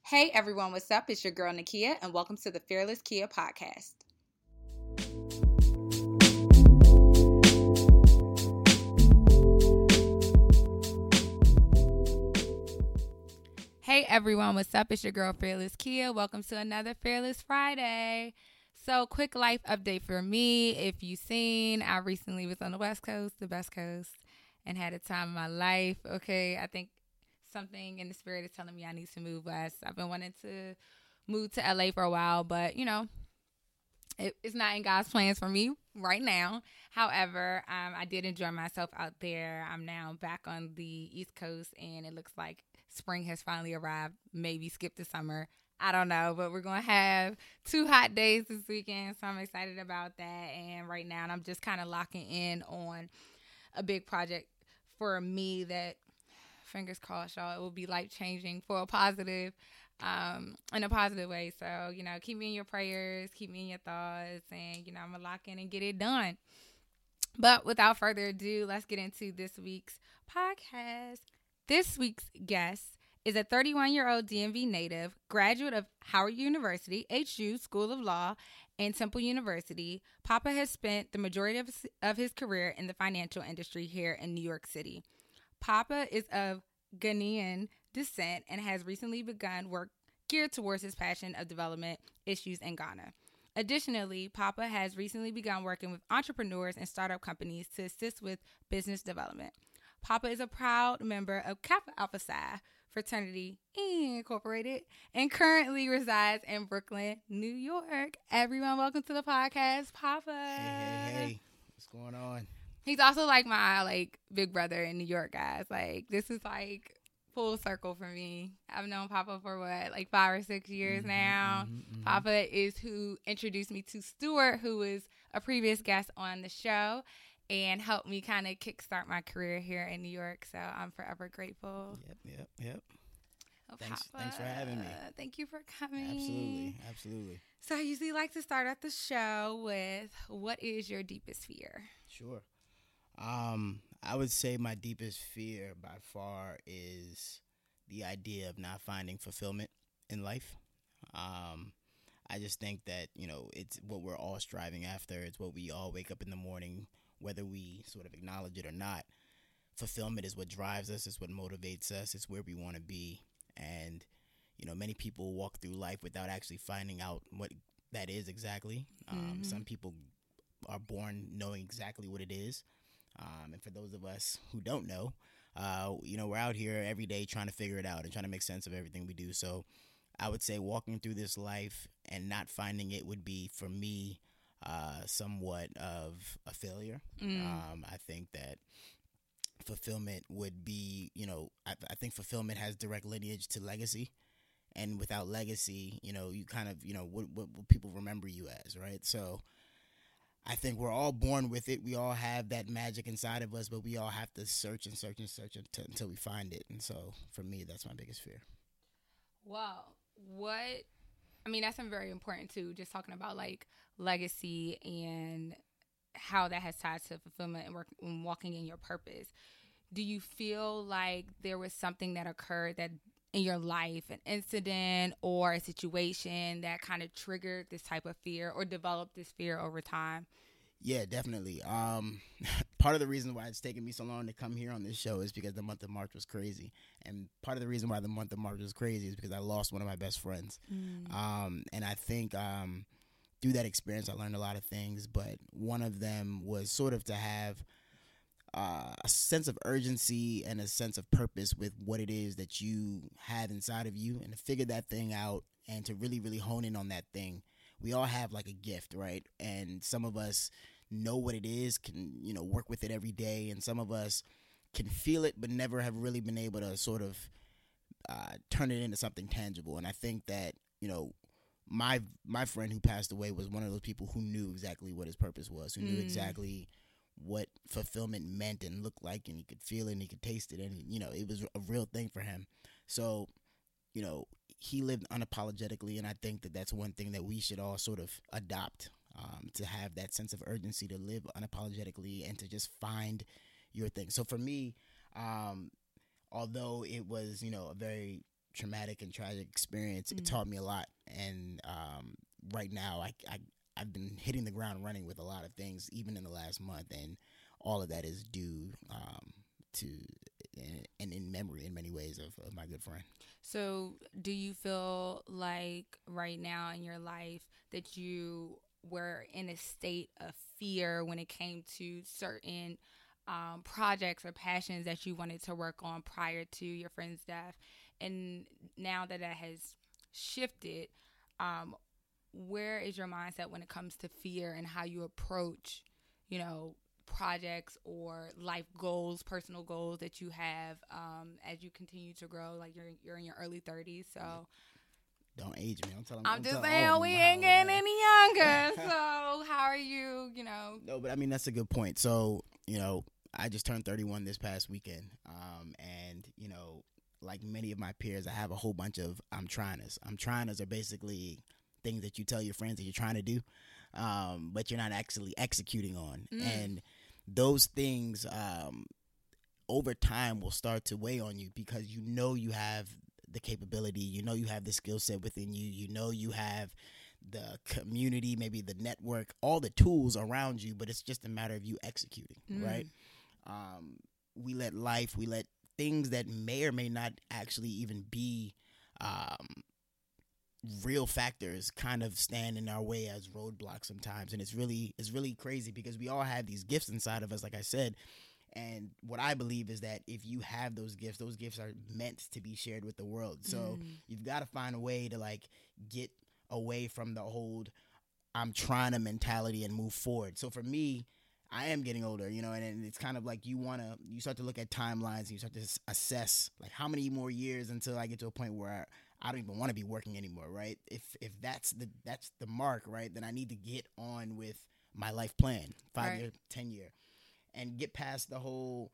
Hey everyone, what's up? It's your girl Nakia, and welcome to the Fearless Kia podcast. Hey everyone, what's up? It's your girl Fearless Kia. Welcome to another Fearless Friday. So, quick life update for me. If you've seen, I recently was on the West Coast, the best coast, and had a time of my life. Okay, I think something in the spirit is telling me I need to move west. I've been wanting to move to LA for a while, but it's not in God's plans for me right now. However, I did enjoy myself out there. I'm now back on the East Coast, and it looks like spring has finally arrived. Maybe skip the summer. I don't know, but we're going to have 2 hot days this weekend, so I'm excited about that. And right now, I'm just kind of locking in on a big project for me that, fingers crossed, y'all, it will be life-changing for a positive, in a positive way. So, keep me in your prayers, keep me in your thoughts, and, I'm going to lock in and get it done. But without further ado, let's get into this week's podcast. This week's guest is a 31-year-old DMV native, graduate of Howard University, HU School of Law, and Temple University. Papa has spent the majority of his career in the financial industry here in New York City. Papa is of Ghanaian descent and has recently begun work geared towards his passion of development issues in Ghana. Additionally, Papa has recently begun working with entrepreneurs and startup companies to assist with business development. Papa is a proud member of Kappa Alpha Psi Fraternity Incorporated and currently resides in Brooklyn, New York. Everyone, welcome to the podcast, Papa. Hey. What's going on? He's also like my big brother in New York, guys. This is full circle for me. I've known Papa for 5 or 6 years now. Papa is who introduced me to Stuart, who was a previous guest on the show and helped me kind of kickstart my career here in New York. So I'm forever grateful. Yep. Oh, Thanks for having me. Thank you for coming. Absolutely. So I usually like to start off the show with, what is your deepest fear? Sure. I would say my deepest fear by far is the idea of not finding fulfillment in life. I just think that, it's what we're all striving after. It's what we all wake up in the morning, whether we sort of acknowledge it or not. Fulfillment is what drives us. It's what motivates us. It's where we want to be. And, many people walk through life without actually finding out what that is exactly. Some people are born knowing exactly what it is. And for those of us who don't know, we're out here every day trying to figure it out and trying to make sense of everything we do. So I would say walking through this life and not finding it would be, for me, somewhat of a failure. I think that fulfillment would be, I think fulfillment has direct lineage to legacy. And without legacy, you kind of, what people remember you as, right? So I think we're all born with it. We all have that magic inside of us, but we all have to search until we find it. And so for me, that's my biggest fear. Wow. That's very important too, just talking about legacy and how that has tied to fulfillment and walking in your purpose. Do you feel like there was something that occurred that in your life, an incident or a situation that kind of triggered this type of fear or developed this fear over time? Yeah, definitely. Part of the reason why it's taken me so long to come here on this show is because the month of March was crazy. And part of the reason why the month of March was crazy is because I lost one of my best friends. And I think through that experience, I learned a lot of things. But one of them was sort of to have a sense of urgency and a sense of purpose with what it is that you have inside of you, and to figure that thing out and to really, really hone in on that thing. We all have a gift, right? And some of us know what it is, can, work with it every day. And some of us can feel it, but never have really been able to sort of turn it into something tangible. And I think that, my friend who passed away was one of those people who knew exactly what his purpose was, who knew exactly what fulfillment meant and looked like, and he could feel it and he could taste it, and it was a real thing for him. So he lived unapologetically, and I think that that's one thing that we should all sort of adopt, to have that sense of urgency to live unapologetically and to just find your thing. So for me, although it was a very traumatic and tragic experience, it taught me a lot. And right now, I've been hitting the ground running with a lot of things, even in the last month, and all of that is due to and in memory, in many ways, of my good friend. So, do you feel like right now in your life that you were in a state of fear when it came to certain projects or passions that you wanted to work on prior to your friend's death? And now that has shifted, where is your mindset when it comes to fear and how you approach, projects or life goals, personal goals that you have as you continue to grow? Like you're in your early 30s, so don't age me. I'm just saying we ain't getting any younger. So how are you? No, but I mean that's a good point. So I just turned 31 this past weekend, and like many of my peers, I have a whole bunch of I'm trying-ers. I'm trying-ers are basically things that you tell your friends that you're trying to do, but you're not actually executing on. And those things over time will start to weigh on you because you have the capability, you have the skill set within you, you have the community, maybe the network, all the tools around you, but it's just a matter of you executing, right? We let things that may or may not actually even be real factors kind of stand in our way as roadblocks sometimes. And it's really crazy because we all have these gifts inside of us, like I said. And what I believe is that if you have those gifts are meant to be shared with the world. So you've got to find a way to get away from the old I'm trying to mentality and move forward. So for me, I am getting older, and it's kind of like you start to look at timelines and you start to assess like how many more years until I get to a point where I don't even want to be working anymore, right? If that's the mark, right, then I need to get on with my life plan, 5-year, 10-year, and get past the whole,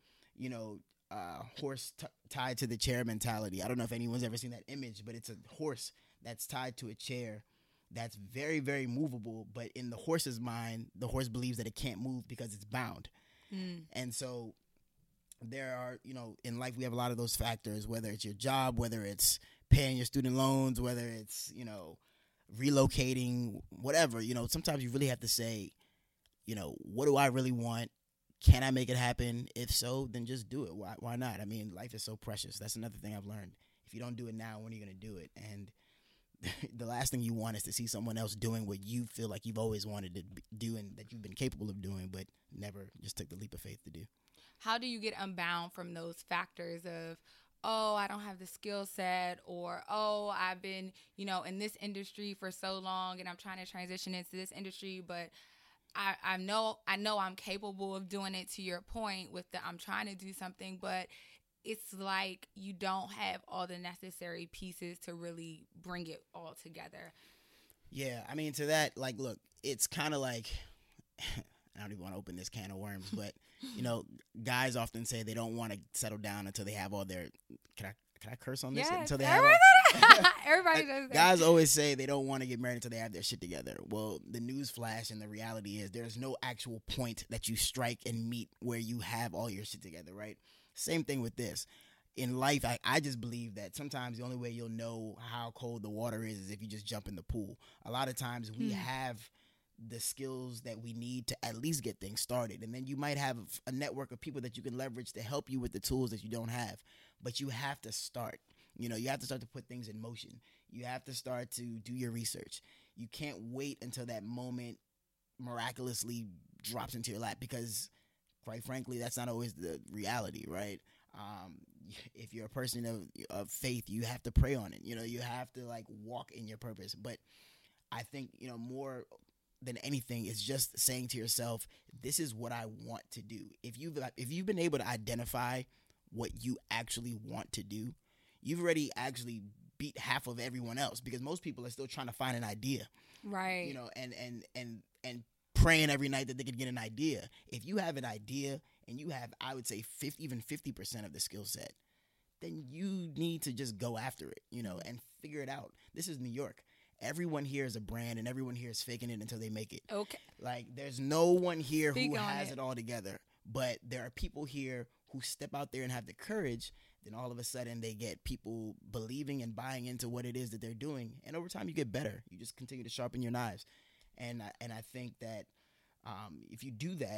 horse tied to the chair mentality. I don't know if anyone's ever seen that image, but it's a horse that's tied to a chair that's very, very movable. But in the horse's mind, the horse believes that it can't move because it's bound. And so there are, in life, we have a lot of those factors, whether it's your job, whether it's paying your student loans, whether it's, relocating, whatever, sometimes you really have to say, what do I really want? Can I make it happen? If so, then just do it. Why not? I mean, life is so precious. That's another thing I've learned. If you don't do it now, when are you going to do it? And the last thing you want is to see someone else doing what you feel like you've always wanted to do and that you've been capable of doing, but never just took the leap of faith to do. How do you get unbound from those factors of, oh, I don't have the skill set, or, oh, I've been, in this industry for so long and I'm trying to transition into this industry, but I know I'm capable of doing it, to your point with I'm trying to do something, but it's like you don't have all the necessary pieces to really bring it all together. Yeah, I mean, to that, look, it's kind of like, I don't even want to open this can of worms, but, guys often say they don't want to settle down until they have all their, can I curse on this? Yeah, until they everybody does that. Guys always say they don't want to get married until they have their shit together. Well, the news flash and the reality is there's no actual point that you strike and meet where you have all your shit together, right? Same thing with this. In life, I just believe that sometimes the only way you'll know how cold the water is if you just jump in the pool. A lot of times we have the skills that we need to at least get things started. And then you might have a network of people that you can leverage to help you with the tools that you don't have. But you have to start. You have to start to put things in motion. You have to start to do your research. You can't wait until that moment miraculously drops into your lap because, quite frankly, that's not always the reality, right? If you're a person of faith, you have to pray on it. You have to walk in your purpose. But I think, more than anything is just saying to yourself, this is what I want to do. If you've been able to identify what you actually want to do, you've already actually beat half of everyone else because most people are still trying to find an idea. Right. And praying every night that they could get an idea. If you have an idea and you have, I would say, 50% of the skill set, then you need to just go after it, and figure it out. This is New York. Everyone here is a brand and everyone here is faking it until they make it. Okay. There's no one here who has it all together, but there are people here who step out there and have the courage Then all of a sudden they get people believing and buying into what it is that they're doing. And over time you get better. You just continue to sharpen your knives. And I think that if you do that,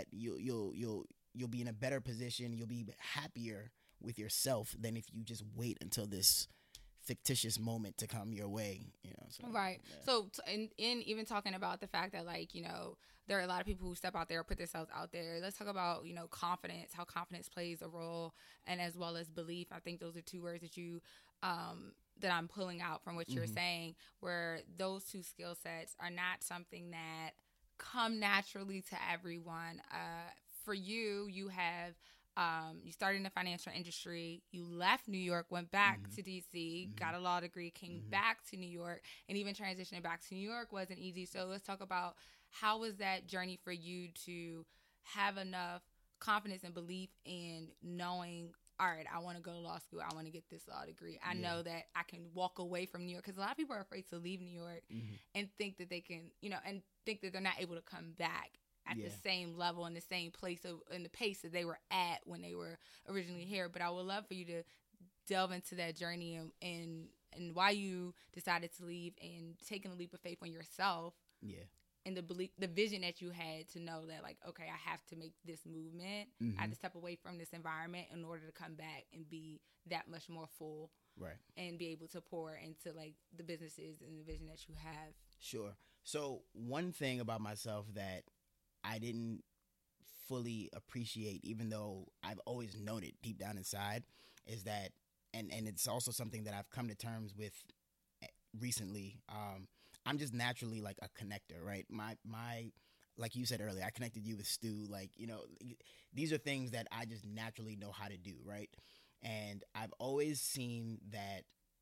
you'll be in a better position. You'll be happier with yourself than if you just wait until this fictitious moment to come your way, so, right. Yeah. So in even talking about the fact that, like, there are a lot of people who step out there, put themselves out there. Let's talk about, confidence, how confidence plays a role, and as well as belief. I think those are two words that you that I'm pulling out from what you're saying, where those two skill sets are not something that come naturally to everyone. For you, you have you started in the financial industry. You left New York, went back to DC, got a law degree, came back to New York, and even transitioning back to New York wasn't easy. So let's talk about, how was that journey for you to have enough confidence and belief in knowing, all right, I want to go to law school. I want to get this law degree. I know that I can walk away from New York, because a lot of people are afraid to leave New York and think that they can, and think that they're not able to come back at the same level, in the same place, in the pace that they were at when they were originally here. But I would love for you to delve into that journey and why you decided to leave and taking a leap of faith on yourself. Yeah. And the vision that you had to know that, like, okay, I have to make this movement. I have to step away from this environment in order to come back and be that much more full. Right. And be able to pour into, like, the businesses and the vision that you have. Sure. So one thing about myself that I didn't fully appreciate, even though I've always known it deep down inside, is that, and it's also something that I've come to terms with recently. I'm just naturally like a connector, right? My like you said earlier, I connected you with Stu. Like, these are things that I just naturally know how to do, right? And I've always seen that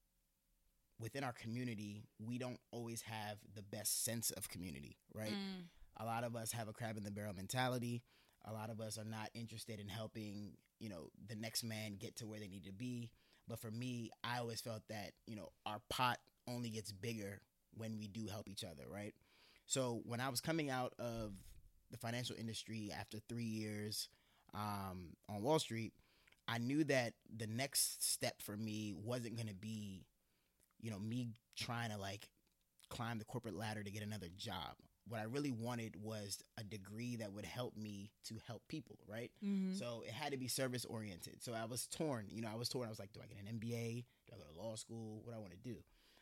within our community, we don't always have the best sense of community, right? A lot of us have a crab in the barrel mentality. A lot of us are not interested in helping, the next man get to where they need to be. But for me, I always felt that, our pot only gets bigger when we do help each other, right? So when I was coming out of the financial industry after 3 years on Wall Street, I knew that the next step for me wasn't going to be, me trying to like climb the corporate ladder to get another job. What I really wanted was a degree that would help me to help people, right? So it had to be service oriented. So I was torn. I was like, do I get an MBA? Do I go to law school? What do I want to do?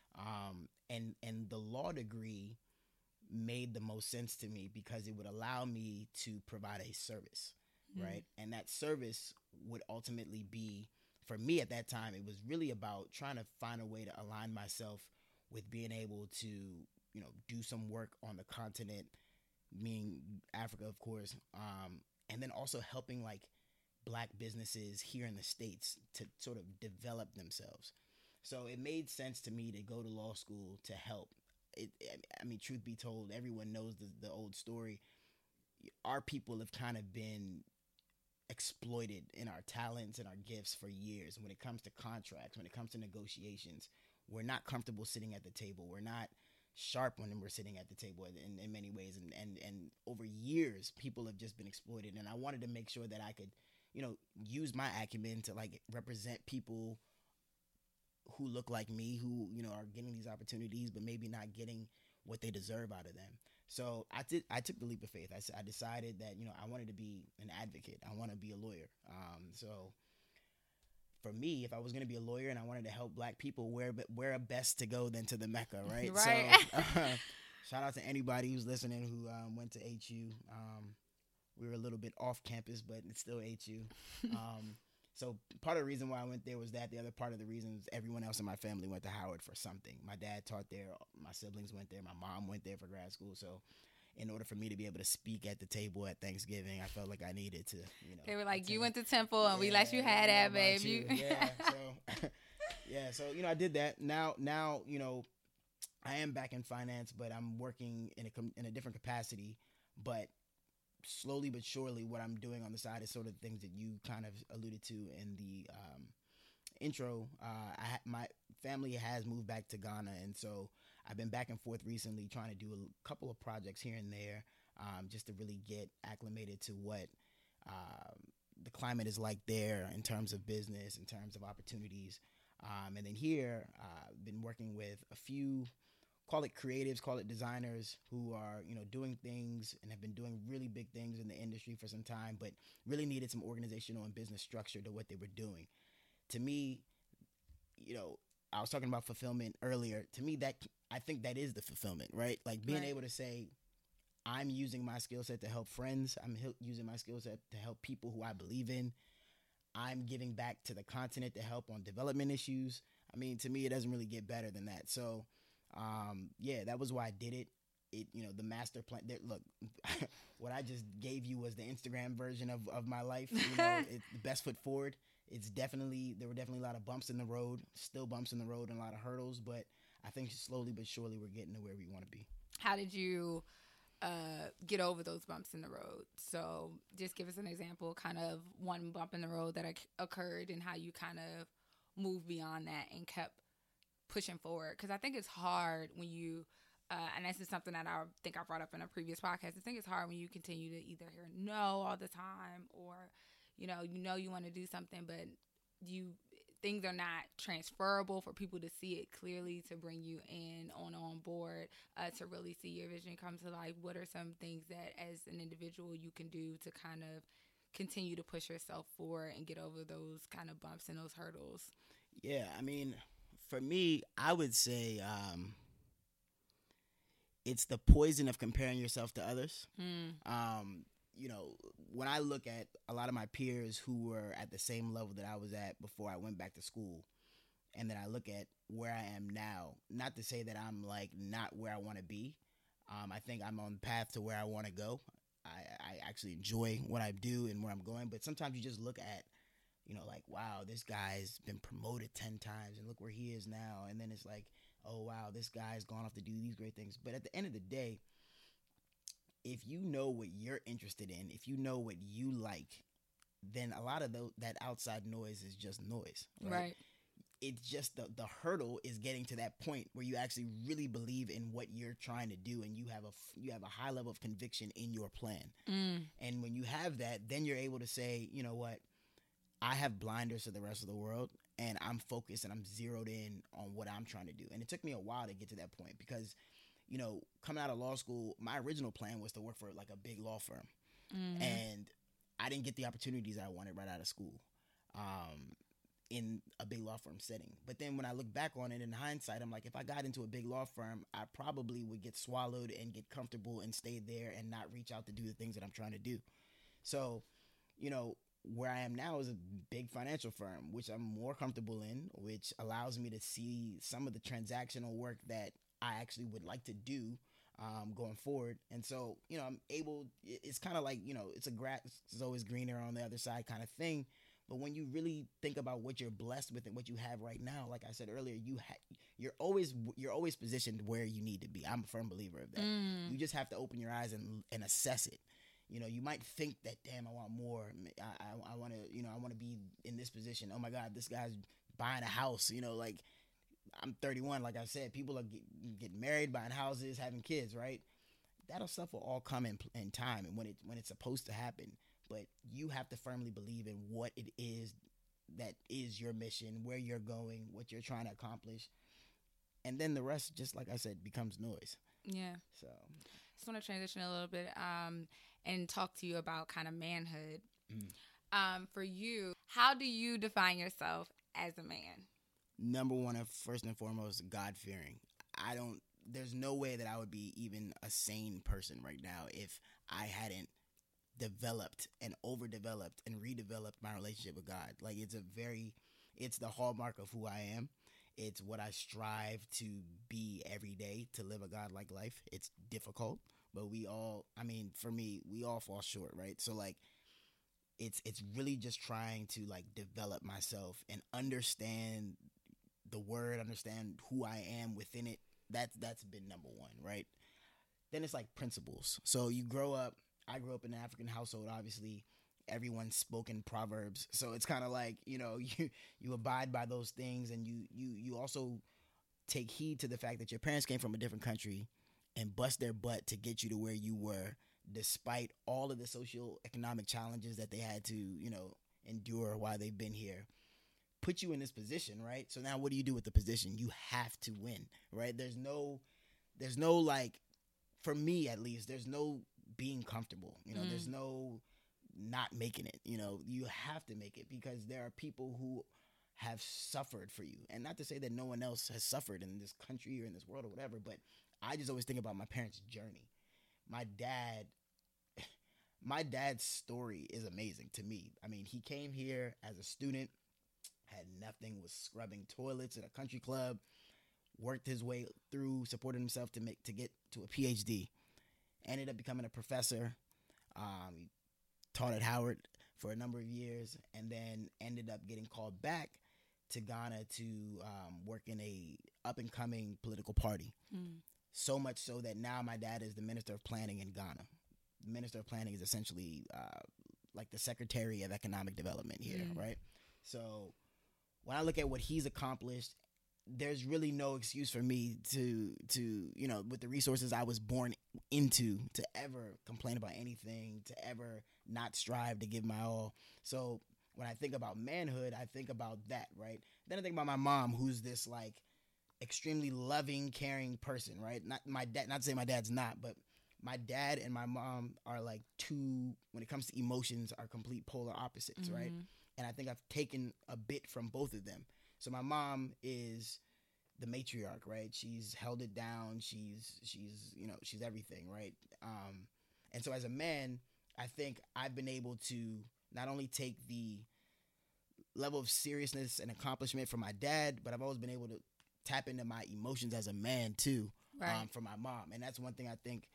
And the law degree made the most sense to me because it would allow me to provide a service, right? And that service would ultimately be, for me at that time, it was really about trying to find a way to align myself with being able to, do some work on the continent, meaning Africa, of course, and then also helping like Black businesses here in the States to sort of develop themselves. So it made sense to me to go to law school to help. I mean, truth be told, everyone knows the old story. Our people have kind of been exploited in our talents and our gifts for years. When it comes to contracts, when it comes to negotiations, we're not comfortable sitting at the table. We're not sharp when we're sitting at the table in many ways. And over years, people have just been exploited. And I wanted to make sure that I could, use my acumen to like represent people who look like me, who, are getting these opportunities, but maybe not getting what they deserve out of them. So I took the leap of faith. I decided that, I wanted to be an advocate. I want to be a lawyer. So for me, if I was going to be a lawyer and I wanted to help Black people, where best to go than to the Mecca, right? Right. So shout out to anybody who's listening who went to HU. We were a little bit off campus, but it's still HU. So part of the reason why I went there was that. The other part of the reason is everyone else in my family went to Howard for something. My dad taught there. My siblings went there. My mom went there for grad school. So in order for me to be able to speak at the table at Thanksgiving, I felt like I needed to, They were like, you went to Temple and we let you have that, babe. Yeah. So, So, I did that. Now, I am back in finance, but I'm working in a different capacity. But slowly but surely, what I'm doing on the side is sort of things that you kind of alluded to in the intro. My family has moved back to Ghana, and so I've been back and forth recently trying to do a couple of projects here and there, just to really get acclimated to what the climate is like there in terms of business, in terms of opportunities. And then here, I've been working with a few, call it creatives, call it designers, who are, doing things and have been doing really big things in the industry for some time, but really needed some organizational and business structure to what they were doing. To me, I was talking about fulfillment earlier. To me, I think that is the fulfillment, right? Like being able to say, I'm using my skill set to help friends. I'm using my skill set to help people who I believe in. I'm giving back to the continent to help on development issues. I mean, to me, it doesn't really get better than that. So, that was why I did it. The master plan. Look, what I just gave you was the Instagram version of my life. The best foot forward. There were definitely a lot of bumps in the road, still bumps in the road, and a lot of hurdles. But I think slowly but surely we're getting to where we want to be. How did you get over those bumps in the road? So just give us an example, kind of one bump in the road that occurred and how you kind of moved beyond that and kept pushing forward. Because I think it's hard when you, and this is something that I think I brought up in a previous podcast, I think it's hard when you continue to either hear no all the time, or, you want to do something, but things are not transferable for people to see it clearly, to bring you on board, to really see your vision come to life. What are some things that as an individual you can do to kind of continue to push yourself forward and get over those kind of bumps and those hurdles? Yeah, I mean, for me, I would say it's the poison of comparing yourself to others. When I look at a lot of my peers who were at the same level that I was at before I went back to school, and then I look at where I am now, not to say that I'm like not where I want to be. I think I'm on the path to where I want to go. I actually enjoy what I do and where I'm going, but sometimes you just look at, like, wow, this guy's been promoted 10 times and look where he is now. And then it's like, oh, wow, this guy's gone off to do these great things. But at the end of the day, if you know what you're interested in, if you know what you like, then a lot of that outside noise is just noise. Right. It's just the hurdle is getting to that point where you actually really believe in what you're trying to do, and you have a high level of conviction in your plan. And when you have that, then you're able to say, you know what, I have blinders to the rest of the world, and I'm focused and I'm zeroed in on what I'm trying to do. And it took me a while to get to that point because, coming out of law school, my original plan was to work for like a big law firm. And I didn't get the opportunities I wanted right out of school in a big law firm setting. But then when I look back on it in hindsight, I'm like, if I got into a big law firm, I probably would get swallowed and get comfortable and stay there and not reach out to do the things that I'm trying to do. So, where I am now is a big financial firm, which I'm more comfortable in, which allows me to see some of the transactional work that I actually would like to do going forward. And so, I'm able, it's kind of like, it's a grass is always greener on the other side kind of thing. But when you really think about what you're blessed with and what you have right now, like I said earlier, you're always positioned where you need to be. I'm a firm believer of that. You just have to open your eyes and assess it. You might think that, damn, I want more. I want to be in this position. Oh my God, this guy's buying a house. Like, I'm 31. Like I said, people are getting married, buying houses, having kids, right? That stuff will all come in time and when it's supposed to happen. But you have to firmly believe in what it is that is your mission, where you're going, what you're trying to accomplish. And then the rest, just like I said, becomes noise. Yeah. So just want to transition a little bit and talk to you about kind of manhood. For you, how do you define yourself as a man? Number one, first and foremost, God-fearing. There's no way that I would be even a sane person right now if I hadn't developed and overdeveloped and redeveloped my relationship with God. Like, it's the hallmark of who I am. It's what I strive to be every day, to live a God-like life. It's difficult, but for me, we all fall short, right? So like, it's really just trying to like develop myself and understand the word, understand who I am within it. That's been number one, right? Then it's like principles. So I grew up in an African household, obviously. Everyone's spoken proverbs. So it's kind of like, you abide by those things, and you also take heed to the fact that your parents came from a different country and bust their butt to get you to where you were despite all of the socioeconomic challenges that they had to, endure while they've been here, put you in this position, right? So now what do you do with the position? You have to win, right? There's no like, for me at least, there's no being comfortable. There's no not making it. You have to make it because there are people who have suffered for you. And not to say that no one else has suffered in this country or in this world or whatever, but I just always think about my parents' journey. My dad's story is amazing to me. I mean, he came here as a student, had nothing, was scrubbing toilets at a country club, worked his way through, supported himself to get to a PhD, ended up becoming a professor. He taught at Howard for a number of years, and then ended up getting called back to Ghana to work in a up-and-coming political party. So much so that now my dad is the Minister of Planning in Ghana. The Minister of Planning is essentially like the Secretary of Economic Development here, right? So when I look at what he's accomplished, there's really no excuse for me to with the resources I was born into, to ever complain about anything, to ever not strive to give my all. So when I think about manhood, I think about that, right? Then I think about my mom, who's this like extremely loving, caring person, right? Not my dad, not to say my dad's not, but my dad and my mom are like two, when it comes to emotions, are complete polar opposites, right? And I think I've taken a bit from both of them. So my mom is the matriarch, right? She's held it down. She's everything, right? And so as a man, I think I've been able to not only take the level of seriousness and accomplishment from my dad, but I've always been able to tap into my emotions as a man too, right. From my mom. And that's one thing I think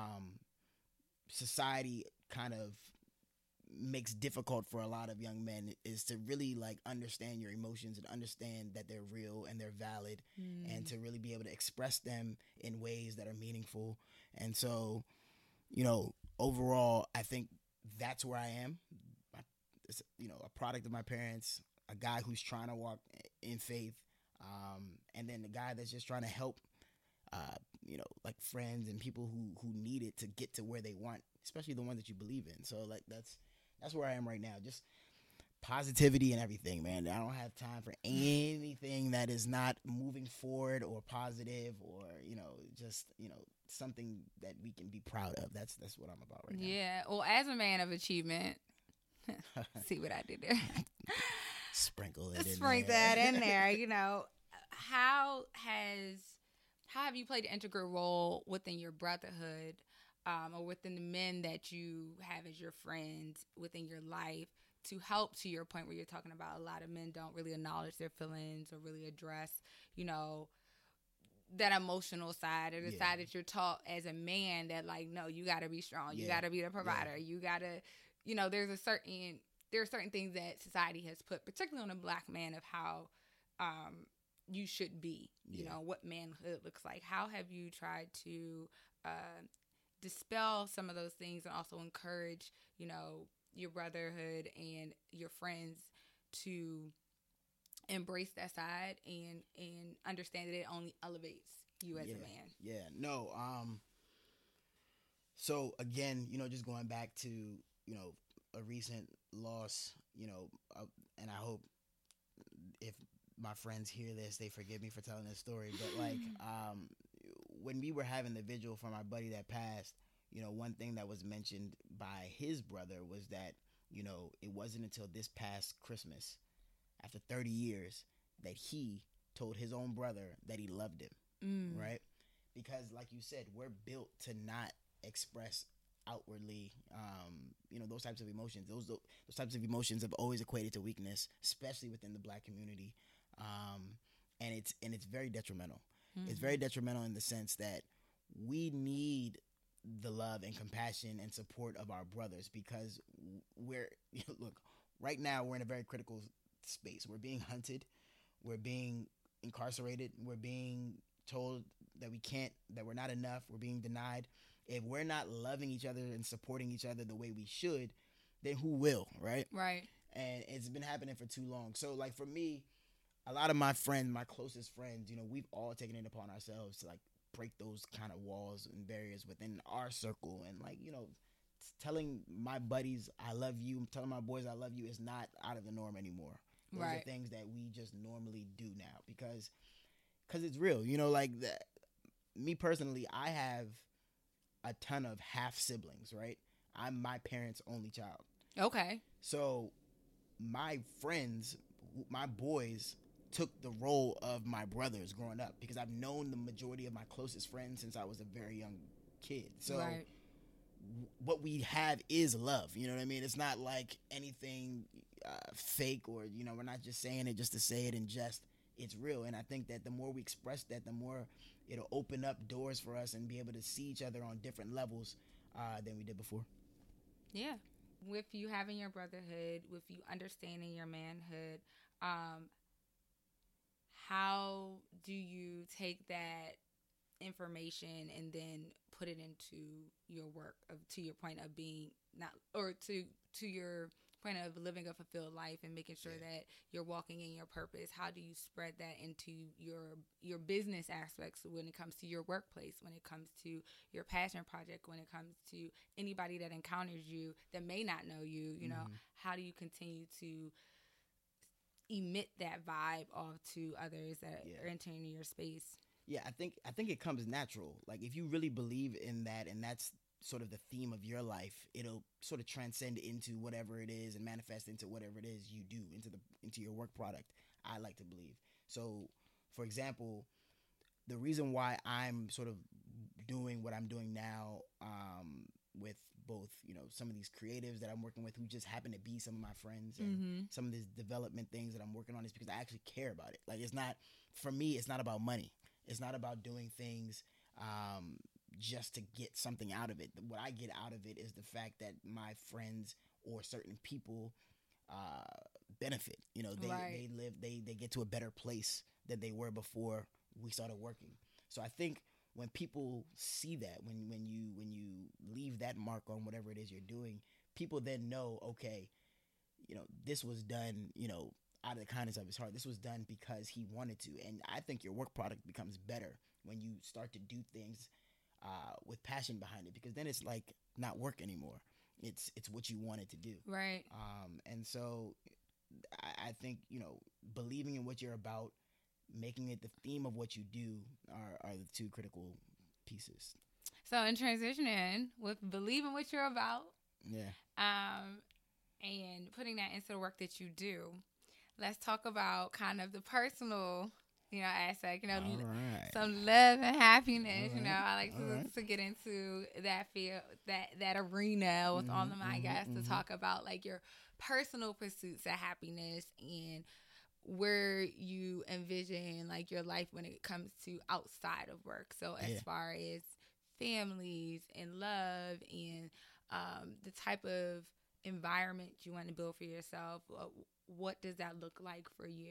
society kind of makes difficult for a lot of young men, is to really like understand your emotions and understand that they're real and they're valid, and to really be able to express them in ways that are meaningful. And so, overall, I think that's where I am. A product of my parents, a guy who's trying to walk in faith, and then the guy that's just trying to help, like friends and people who need it to get to where they want, especially the ones that you believe in. So like that's where I am right now. Just positivity and everything, man. I don't have time for anything that is not moving forward or positive or, just, something that we can be proud of. That's what I'm about right now. Yeah. Well, as a man of achievement, see what I did there. Sprinkle it in Sprinkle there. that in there. How have you played an integral role within your brotherhood, or within the men that you have as your friends within your life, to help, to your point where you're talking about a lot of men don't really acknowledge their feelings or really address, that emotional side, or the side that you're taught as a man that, like, no, you got to be strong. You got to be the provider. You got to, there are certain things that society has put, particularly on a black man, of how you should be, what manhood looks like. How have you tried to dispel some of those things and also encourage, your brotherhood and your friends to embrace that side and understand that it only elevates you as a man? Yeah. No. So again, just going back to, a recent loss, and I hope if my friends hear this, they forgive me for telling this story, but like, when we were having the vigil for my buddy that passed, one thing that was mentioned by his brother was that, it wasn't until this past Christmas, after 30 years, that he told his own brother that he loved him, right? Because like you said, we're built to not express outwardly, those types of emotions. Those types of emotions have always equated to weakness, especially within the black community, and it's very detrimental. It's very detrimental in the sense that we need the love and compassion and support of our brothers, because look, right now we're in a very critical space. We're being hunted, we're being incarcerated, we're being told that that we're not enough, we're being denied. If we're not loving each other and supporting each other the way we should, then who will, right? Right. And it's been happening for too long. So like for me, a lot of my friends, my closest friends, we've all taken it upon ourselves to like break those kind of walls and barriers within our circle. And like, telling my buddies I love you, telling my boys I love you is not out of the norm anymore. Those are things that we just normally do now because it's real. Like that. Me personally, I have a ton of half siblings, right? I'm my parents' only child. Okay. So my friends, my boys, took the role of my brothers growing up because I've known the majority of my closest friends since I was a very young kid. So what we have is love. You know what I mean? It's not like anything fake or, we're not just saying it just to say it in jest. It's real. And I think that the more we express that, the more it'll open up doors for us and be able to see each other on different levels than we did before. Yeah. With you having your brotherhood, with you understanding your manhood, how do you take that information and then put it into your work to your point of being not, or to your point of living a fulfilled life and making sure that you're walking in your purpose? How do you spread that into your business aspects when it comes to your workplace, when it comes to your passion project, when it comes to anybody that encounters you that may not know you, how do you continue to emit that vibe off to others that are entering your space? Yeah, I think it comes natural. Like if you really believe in that and that's sort of the theme of your life, it'll sort of transcend into whatever it is and manifest into whatever it is you do, into your work product. I like to believe. So, for example, the reason why I'm sort of doing what I'm doing now with both, some of these creatives that I'm working with who just happen to be some of my friends and some of these development things that I'm working on is because I actually care about it. Like for me, it's not about money. It's not about doing things just to get something out of it. What I get out of it is the fact that my friends or certain people benefit. They get to a better place than they were before we started working. So I think when people see that, when you leave that mark on whatever it is you're doing, people then know, okay, this was done, out of the kindness of his heart. This was done because he wanted to. And I think your work product becomes better when you start to do things with passion behind it, because then it's like not work anymore. It's what you wanted to do. Right. And so I think, believing in what you're about, making it the theme of what you do are the two critical pieces. So in transitioning with believing what you're about, and putting that into the work that you do, let's talk about kind of the personal, aspect, right. Some love and happiness. Right. I like to get into that field, that arena with all of my guests to talk about like your personal pursuits of happiness and where you envision like your life when it comes to outside of work. So as far as families and love and the type of environment you want to build for yourself, what does that look like for you?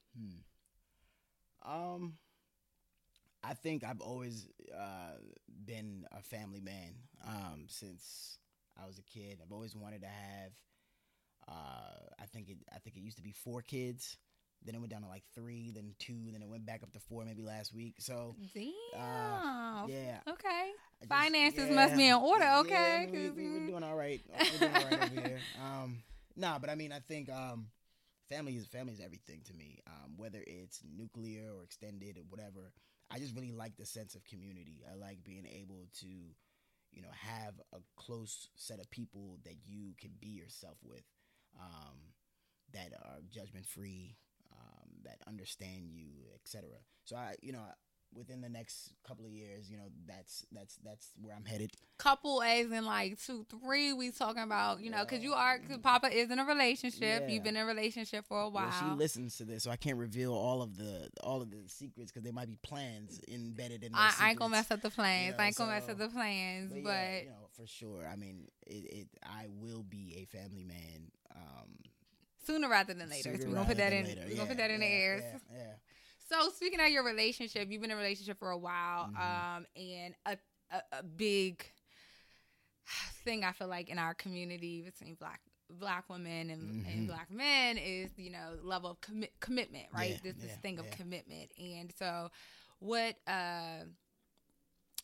I think I've always been a family man since I was a kid. I've always wanted to have. I think it used to be 4 kids. Then it went down to like 3, then 2, then it went back up to 4 maybe last week. So damn. Yeah. Okay. Finances must be in order. Okay. Yeah, we're doing all right. We're doing all right over here. But I mean, I think family is everything to me. Whether it's nuclear or extended or whatever, I just really like the sense of community. I like being able to, have a close set of people that you can be yourself with, that are judgment free, that understand you, etc. So within the next couple of years, that's where I'm headed. Couple as in like 2, 3, we talking about, cause Papa is in a relationship. Yeah. You've been in a relationship for a while. Well, she listens to this, so I can't reveal all of the secrets because there might be plans embedded in. I ain't gonna mess up the plans. But yeah, for sure. I mean, I will be a family man. Sooner rather than later. So we're gonna put that in. We're gonna put that in the air. Yeah. So speaking of your relationship, you've been in a relationship for a while, and a big thing I feel like in our community between black women and black men is level of commitment, right? This thing of commitment, and so what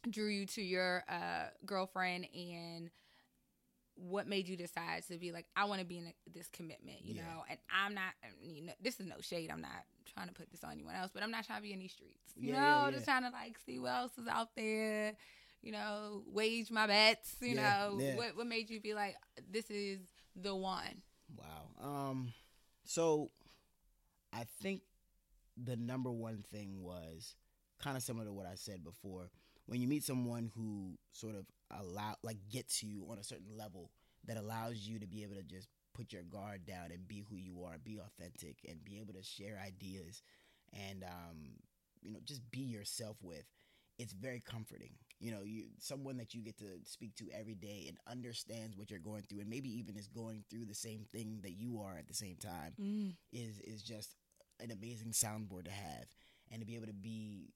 drew you to your girlfriend, and what made you decide to be like, I want to be in this commitment, you know? And I'm not, this is no shade. I'm not trying to put this on anyone else, but I'm not trying to be in these streets, you know? Just trying to like see what else is out there, you know, wage my bets, you know? What made you be like, this is the one? Wow. So I think the number one thing was kind of similar to what I said before. When you meet someone who sort of gets you on a certain level that allows you to be able to just put your guard down and be who you are, be authentic, and be able to share ideas and, just be yourself with, it's very comforting. You know, someone that you get to speak to every day and understands what you're going through, and maybe even is going through the same thing that you are at the same time, is just an amazing soundboard to have. And to be able to be,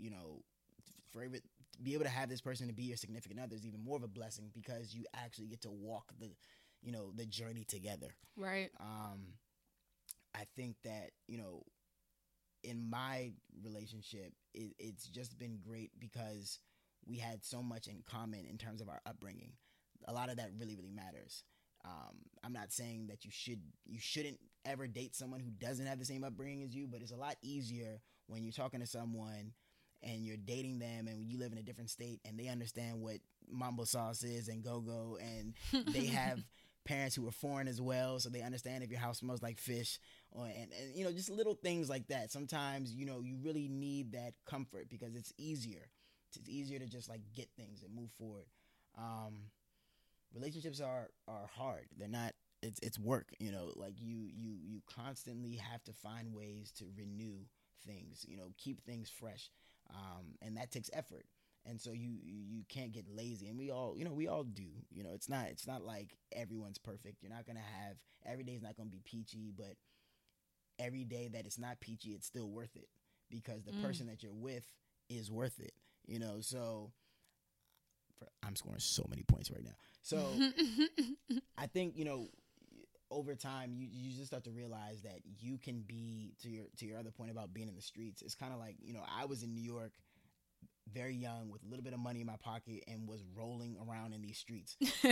be able to have this person to be your significant other is even more of a blessing, because you actually get to walk the journey together. Right. I think that, in my relationship, it's just been great because we had so much in common in terms of our upbringing. A lot of that really, really matters. I'm not saying that you shouldn't ever date someone who doesn't have the same upbringing as you, but it's a lot easier when you're talking to someone and you're dating them and you live in a different state and they understand what mambo sauce is and go-go, and they have parents who are foreign as well, so they understand if your house smells like fish, and just little things like that. Sometimes, you really need that comfort because it's easier. It's easier to just like get things and move forward. Relationships are hard. They're not. It's work. Like you constantly have to find ways to renew things. Keep things fresh, and that takes effort. And so you can't get lazy. And we all do. It's not like everyone's perfect. You're not gonna have every day is not gonna be peachy, but every day that it's not peachy, it's still worth it because the person that you're with is worth it. So. I'm scoring so many points right now. So I think, over time, you just start to realize that you can be, to your other point about being in the streets, it's kind of like, I was in New York very young with a little bit of money in my pocket and was rolling around in these streets.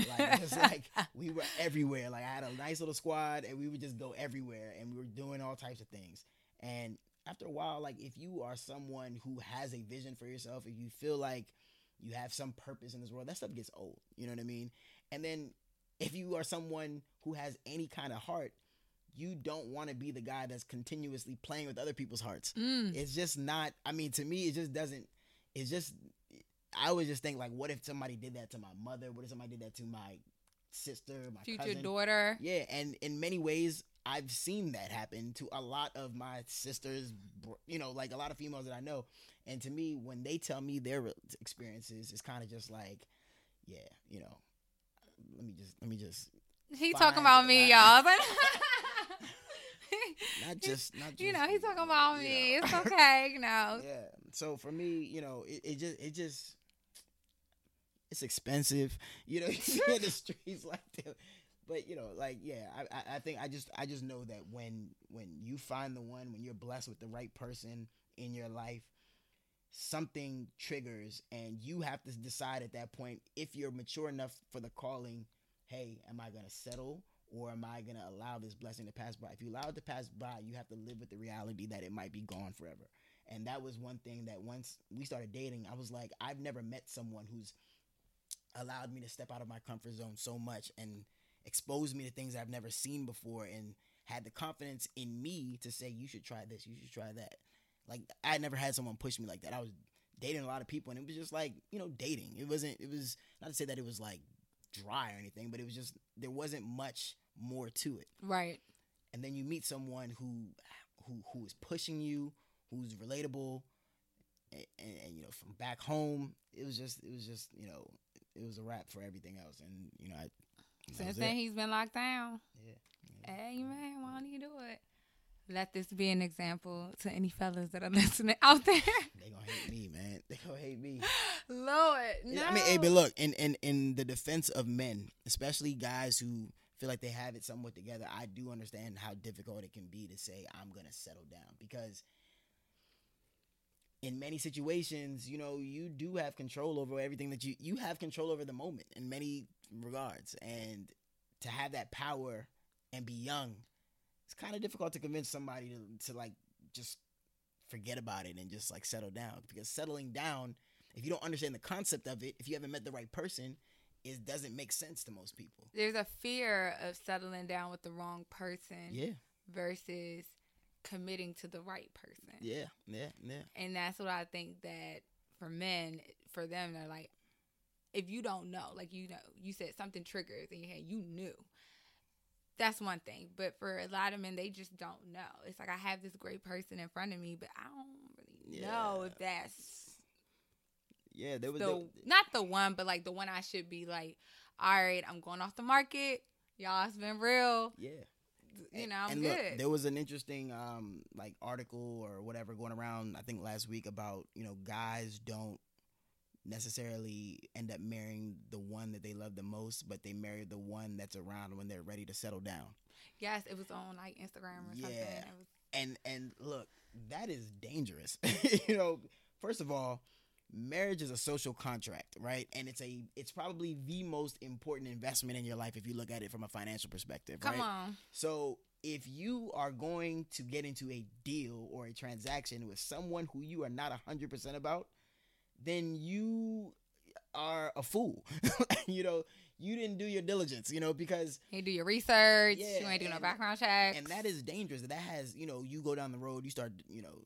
We were everywhere. Like I had a nice little squad and we would just go everywhere and we were doing all types of things. And after a while, like if you are someone who has a vision for yourself, if you feel like you have some purpose in this world, that stuff gets old. You know what I mean? And then if you are someone who has any kind of heart, you don't want to be the guy that's continuously playing with other people's hearts. It's just not, to me, it just doesn't, I would just think like, what if somebody did that to my mother? What if somebody did that to my sister, my future cousin? daughter? Yeah. And in many ways, I've seen that happen to a lot of my sisters, like a lot of females that I know. And to me, when they tell me their experiences, it's kind of just like, yeah, let me just. He talking about me, y'all. Not just. He's talking about me. It's okay, Yeah. So for me, it's expensive. You in the streets like that. But I think I just know that when you find the one, when you're blessed with the right person in your life, something triggers and you have to decide at that point if you're mature enough for the calling. Hey, am I gonna settle or am I gonna allow this blessing to pass by? If you allow it to pass by, you have to live with the reality that it might be gone forever. And that was one thing that once we started dating, I was like, I've never met someone who's allowed me to step out of my comfort zone so much and exposed me to things I've never seen before and had the confidence in me to say, you should try this, you should try that. Like, I never had someone push me like that. I was dating a lot of people and it was just like, dating. It was not to say that it was like dry or anything, but it was just, there wasn't much more to it. Right. And then you meet someone who is pushing you, who's relatable, and from back home, it was a wrap for everything else. And since then he's been locked down. Yeah. Hey man, why don't you do it? Let this be an example to any fellas that are listening out there. They gonna hate me, man. They gonna hate me. Lord, no. Hey, but look, in the defense of men, especially guys who feel like they have it somewhat together, I do understand how difficult it can be to say, I'm gonna settle down. Because in many situations, you do have control over everything that you have control over the moment in many regards. And to have that power and be young, it's kind of difficult to convince somebody to like just forget about it and just like settle down. Because settling down, if you don't understand the concept of it, if you haven't met the right person, it doesn't make sense to most people. There's a fear of settling down with the wrong person versus committing to the right person. Yeah. And that's what I think that for men, for them, they're like, if you don't know, like, you said something triggers in your head, you knew. That's one thing. But for a lot of men, they just don't know. It's like, I have this great person in front of me, but I don't really know if that's... Yeah, there was not the one, but like the one I should be like, all right, I'm going off the market. Y'all, it's been real. Yeah. I'm good. Look, there was an interesting like article or whatever going around, I think last week, about, guys don't necessarily end up marrying the one that they love the most, but they marry the one that's around when they're ready to settle down. Yes, it was on like Instagram or something. Yeah. And look, that is dangerous. First of all, marriage is a social contract, right? And it's probably the most important investment in your life if you look at it from a financial perspective, right? Come on. So if you are going to get into a deal or a transaction with someone who you are not 100% about, then you are a fool. You didn't do your diligence, because you do your research. You ain't do no background checks. And that is dangerous. That has, you go down the road, you start,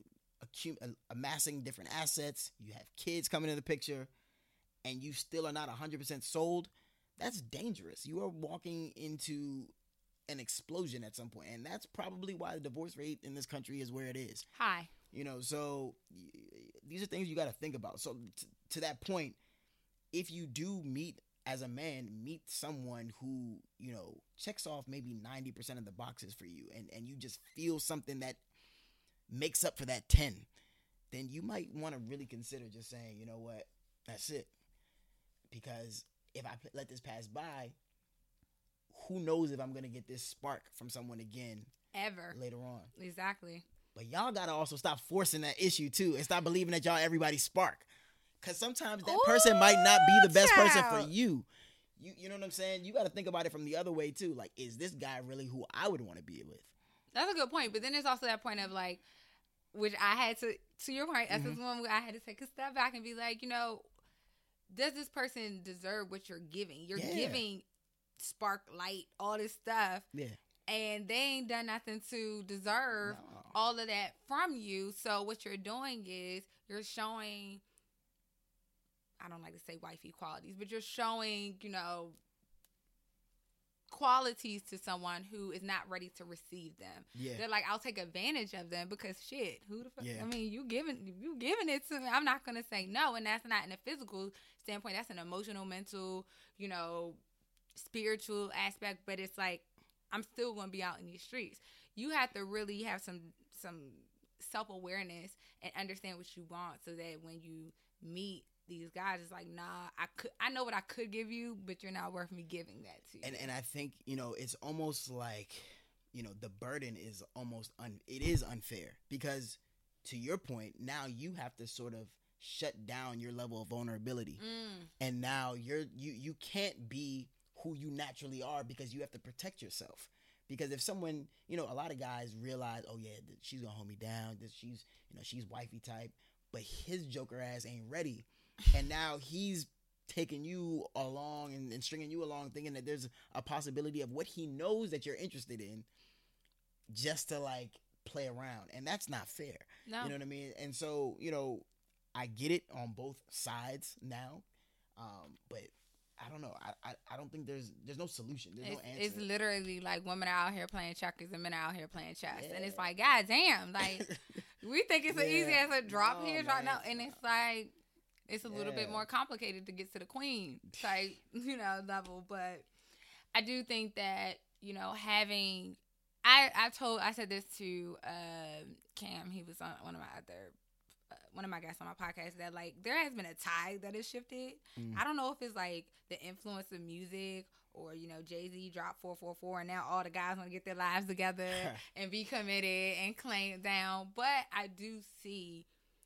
amassing different assets, you have kids coming into the picture, and you still are not 100% sold. That's dangerous. You are walking into an explosion at some point, and that's probably why the divorce rate in this country is where it is. High. So these are things you got to think about. So to that point, if you do meet someone who, checks off maybe 90% of the boxes for you, and you just feel something that makes up for that 10, then you might want to really consider just saying, you know what, that's it. Because if I let this pass by, who knows if I'm going to get this spark from someone again ever later on. Exactly. But y'all got to also stop forcing that issue too, and stop believing that y'all everybody's spark. Because sometimes that person might not be the best person for you. You know what I'm saying? You got to think about it from the other way too. Like, is this guy really who I would want to be with? That's a good point. But then there's also that point of like, which I had to your point, as this woman, I had to take a step back and be like, does this person deserve what you're giving? You're giving spark, light, all this stuff. Yeah. And they ain't done nothing to deserve all of that from you. So what you're doing is you're showing, I don't like to say wifey qualities, but you're showing, qualities to someone who is not ready to receive them. Yeah. They're like, I'll take advantage of them because shit, who the fuck? Yeah. I mean, you giving it to me. I'm not going to say no. And that's not in a physical standpoint. That's an emotional, mental, spiritual aspect. But it's like, I'm still going to be out in these streets. You have to really have some self-awareness and understand what you want so that when you meet these guys, it's like, nah, I know what I could give you, but you're not worth me giving that to you. And I think, it's almost like, the burden is almost, it is unfair because to your point, now you have to sort of shut down your level of vulnerability. And now you can't be who you naturally are because you have to protect yourself. Because if someone, a lot of guys realize, oh yeah, she's gonna hold me down, she's wifey type, but his joker ass ain't ready. And now he's taking you along and stringing you along thinking that there's a possibility of what he knows that you're interested in just to like play around. And that's not fair. No. You know what I mean? And so, I get it on both sides now. But I don't know. I don't think there's no solution. There's no answer. It's literally like women are out here playing checkers and men are out here playing chess. Yeah. And it's like, God damn, like we think it's as easy as a drop here, drop now. And it's like, it's a little bit more complicated to get to the queen type, level. But I do think that, having, I said this to Cam. He was on one of my guests on my podcast, that like there has been a tide that has shifted. I don't know if it's like the influence of music or, Jay-Z dropped 444 and now all the guys want to get their lives together and be committed and claim it down. But I do see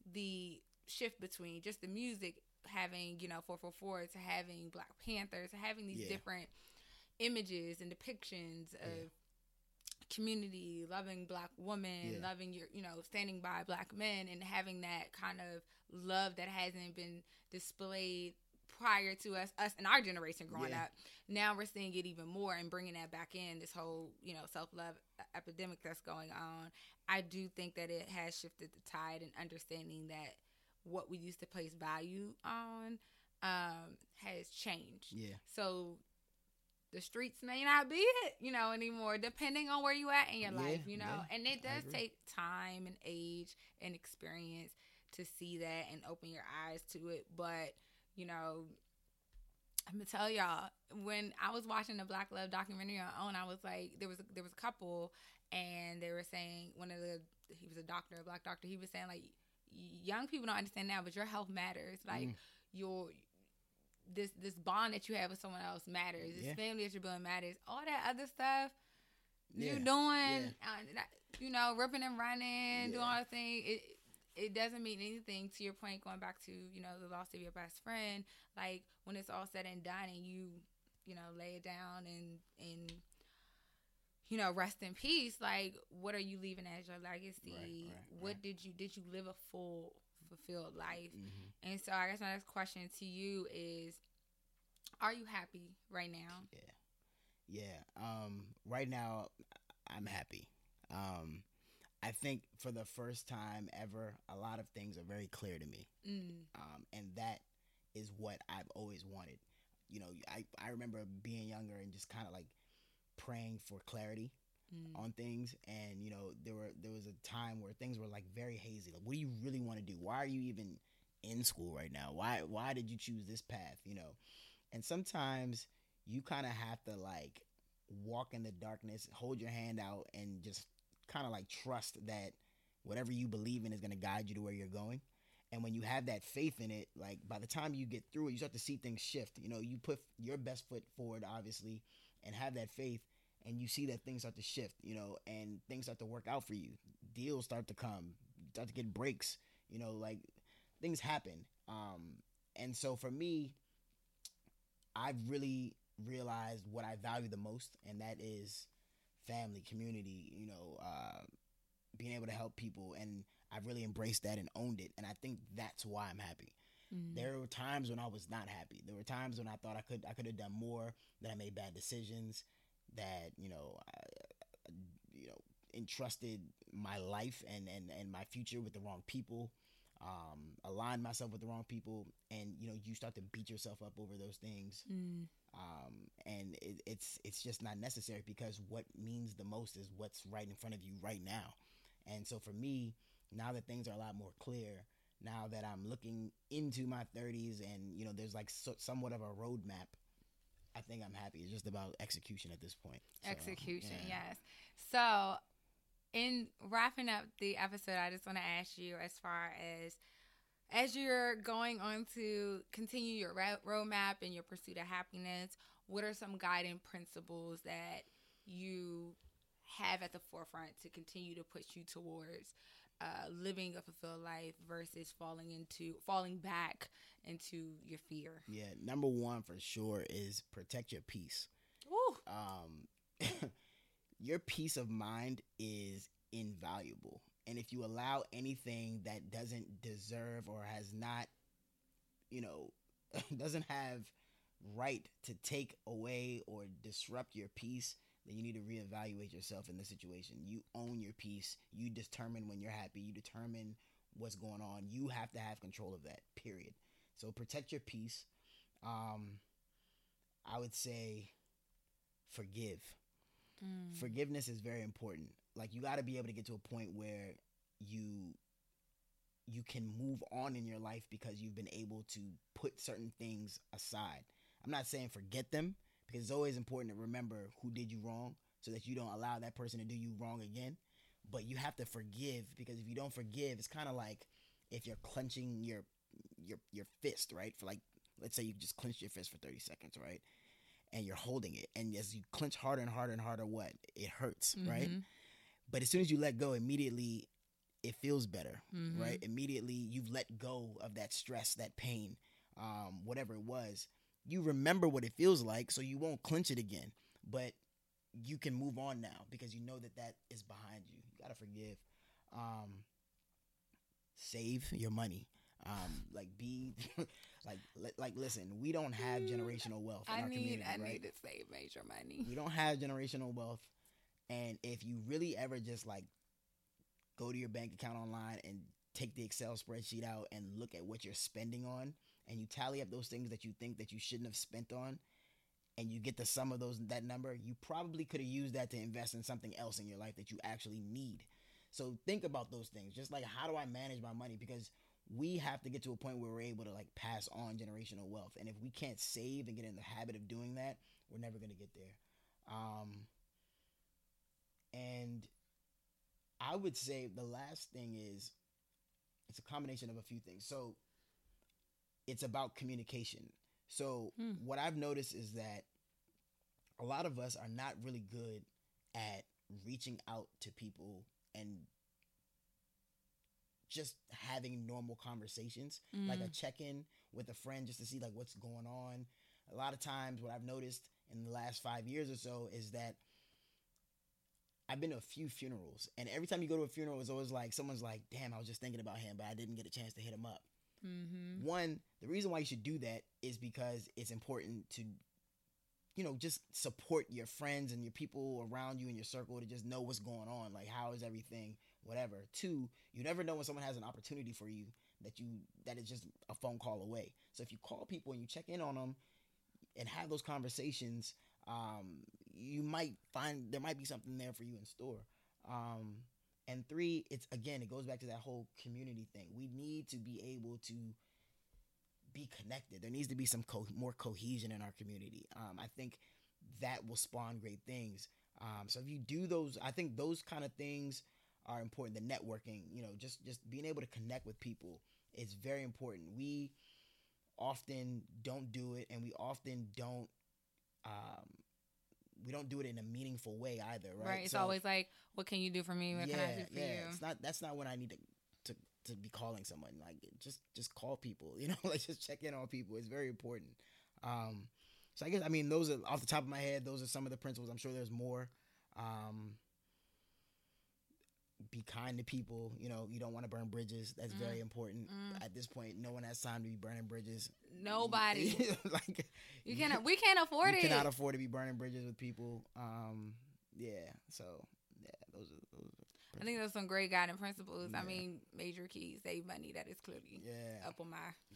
the shift between just the music having, 444 to having Black Panther to having these different images and depictions of community, loving Black women, loving your, standing by Black men, and having that kind of love that hasn't been displayed prior to us in our generation growing up. Now we're seeing it even more and bringing that back in, this whole, self-love epidemic that's going on. I do think that it has shifted the tide and understanding that what we used to place value on has changed. Yeah. So the streets may not be it, anymore, depending on where you at in your life, and it does take time and age and experience to see that and open your eyes to it. But, I'm gonna tell y'all, when I was watching the Black Love documentary on OWN, I was like, there was a couple, and they were saying, he was a doctor, a Black doctor, he was saying, like, young people don't understand now, but your health matters. Like, this bond that you have with someone else matters. This family that you're building matters. All that other stuff you're doing, ripping and running, doing all the things, it doesn't mean anything. To your point, going back to, the loss of your best friend, like, when it's all said and done and you lay it down and rest in peace, like, what are you leaving as your legacy? What did you live a full, fulfilled life? Mm-hmm. And so I guess my next question to you is, are you happy right now? Right now I'm happy. I think for the first time ever, a lot of things are very clear to me. And that is what I've always wanted. I remember being younger and just kind of like praying for clarity on things, and there was a time where things were like very hazy. Like, what do you really want to do? Why are you even in school right now? Why did you choose this path? And sometimes you kind of have to like walk in the darkness, hold your hand out, and just kind of like trust that whatever you believe in is going to guide you to where you're going. And when you have that faith in it, like, by the time you get through it, you start to see things shift. You put your best foot forward, obviously, and have that faith, and you see that things start to shift, and things start to work out for you. Deals start to come, start to get breaks, like, things happen. And so for me, I've really realized what I value the most, and that is family, community, being able to help people. And I've really embraced that and owned it. And I think that's why I'm happy. Mm-hmm. There were times when I was not happy. There were times when I thought I could have done more, that I made bad decisions, that, I entrusted my life and my future with the wrong people, aligned myself with the wrong people. And, you start to beat yourself up over those things. And it's just not necessary, because what means the most is what's right in front of you right now. And so for me, now that things are a lot more clear, now that I'm looking into my 30s and, there's like somewhat of a roadmap, I think I'm happy. It's just about execution at this point. Execution, yes. So in wrapping up the episode, I just want to ask you, as you're going on to continue your roadmap and your pursuit of happiness, what are some guiding principles that you have at the forefront to continue to push you towards living a fulfilled life versus falling back into your fear? Yeah, number one for sure is protect your peace. Your peace of mind is invaluable. And if you allow anything that doesn't deserve or has not, doesn't have right to take away or disrupt your peace, then you need to reevaluate yourself in the situation. You own your peace. You determine when you're happy. You determine what's going on. You have to have control of that, period. So protect your peace. I would say forgive. Forgiveness is very important. Like, you got to be able to get to a point where you can move on in your life because you've been able to put certain things aside. I'm not saying forget them, because it's always important to remember who did you wrong so that you don't allow that person to do you wrong again. But you have to forgive, because if you don't forgive, it's kind of like if you're clenching your fist, right? For like, let's say you just clenched your fist for 30 seconds, right? And you're holding it. And as you clench harder and harder and harder, what? It hurts, right? But as soon as you let go, immediately it feels better, Mm-hmm. right? Immediately, you've let go of that stress, that pain, whatever it was. You remember what it feels like, so you won't clench it again. But you can move on now because you know that that is behind you. You gotta forgive. Save your money. Like be like listen, we don't have generational wealth in our community, I right? need to save major money. We don't have generational wealth, and if you really ever just like go to your bank account online and take the Excel spreadsheet out and look at what you're spending on, and you tally up those things that you think that you shouldn't have spent on, and you get the sum of that number, you probably could have used that to invest in something else in your life that you actually need. So think about those things. Just like, how do I manage my money? Because we have to get to a point where we're able to like pass on generational wealth. And if we can't save and get in the habit of doing that, we're never going to get there. And I would say the last thing is, it's a combination of a few things. So it's about communication. So what I've noticed is that a lot of us are not really good at reaching out to people and just having normal conversations, like a check-in with a friend just to see like what's going on. A lot of times what I've noticed in the last 5 years or so is that I've been to a few funerals, and every time you go to a funeral, it's always like someone's like, damn, I was just thinking about him, but I didn't get a chance to hit him up. Mm-hmm. One, the reason why you should do that is because it's important to, just support your friends and your people around you in your circle to just know what's going on. Like, how is everything, whatever. Two, you never know when someone has an opportunity for you that is just a phone call away. So if you call people and you check in on them and have those conversations, you might find there might be something there for you in store. And three, it goes back to that whole community thing. We need to be able to be connected. There needs to be some more cohesion in our community. I think that will spawn great things. So if you do those, I think those kind of things are important. The networking, just being able to connect with people is very important. We often don't do it, and we often don't do it in a meaningful way either, right? Right. It's always like, what can you do for me? What can I do for you? That's not when I need to be calling someone. Like, just call people, like just check in on people. It's very important. So I guess, those are off the top of my head. Those are some of the principles. I'm sure there's more. Be kind to people. You don't want to burn bridges. That's very important. At this point, no one has time to be burning bridges. Nobody. Like, we can't afford it. You cannot afford to be burning bridges with people. So those are I think those are some great guiding principles. Yeah. Major keys, save money. That is clearly up on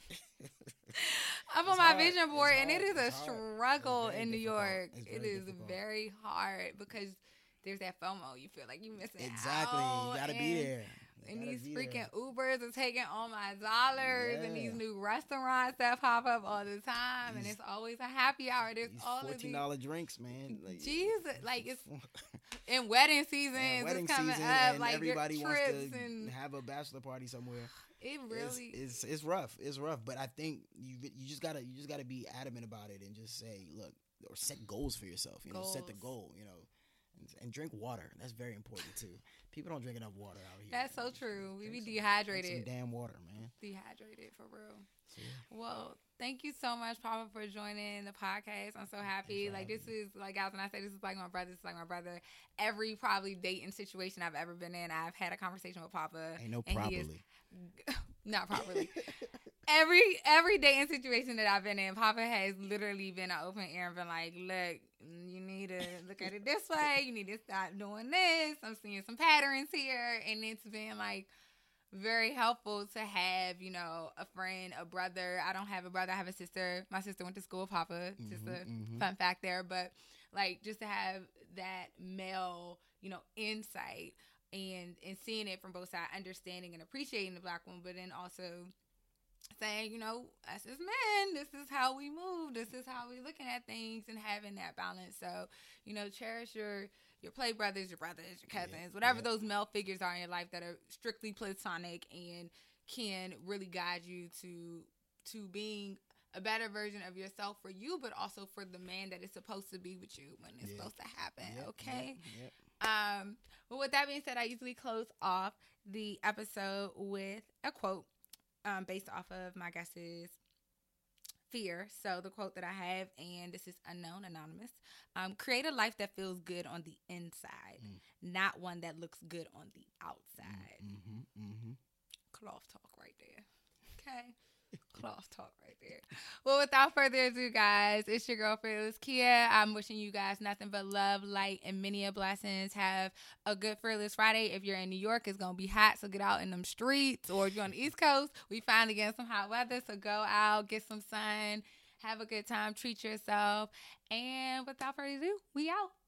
my vision board, and it is a struggle in New York. It is very hard because there's that FOMO. You feel like you missing out. Exactly. You gotta be there. And these freaking Ubers are taking all my dollars, and these new restaurants that pop up all the time, and it's always a happy hour. There's all $14 drinks, man. Like, Jesus, like it's in wedding season. It's coming up, and like everybody trips wants to and have a bachelor party somewhere. It really it's rough. It's rough, but I think you just gotta be adamant about it and just say, look, or set goals for yourself. Set the goal. And drink water. That's very important too. People don't drink enough water out here. That's so true. We be dehydrated. Drink some damn water, man. Dehydrated for real. Well, thank you so much, Papa, for joining the podcast. I'm so happy. Like, this is, like, guys, when I say this is like my brother, it's like my brother. Every probably dating situation I've ever been in, I've had a conversation with Papa. Ain't no properly. Not properly. Every dating situation that I've been in, Papa has literally been an open ear and been like, look, you need to look at it this way. You need to stop doing this. I'm seeing some patterns here. And it's been, like, very helpful to have, a friend, a brother. I don't have a brother. I have a sister. My sister went to school with Papa. Just a fun fact there. But, like, just to have that male, insight and seeing it from both sides, understanding and appreciating the Black woman, but then also saying, us as men, this is how we move. This is how we're looking at things, and having that balance. So, cherish your play brothers, your cousins, whatever those male figures are in your life that are strictly platonic and can really guide you to being a better version of yourself for you, but also for the man that is supposed to be with you when it's supposed to happen. Okay. Well, with that being said, I usually close off the episode with a quote based off of my guest's fear. So the quote that I have, and this is unknown, anonymous. Create a life that feels good on the inside, not one that looks good on the outside. Cloth talk right there. Okay. Cloth talk right there. Well, without further ado, guys, it's your girl Fearless Kia. I'm wishing you guys nothing but love, light, and many blessings. Have a good Fearless Friday. If you're in New York, it's gonna be hot, so get out in them streets. Or if you're on the East Coast, we finally getting some hot weather, so go out, get some sun, have a good time, treat yourself. And without further ado, we out.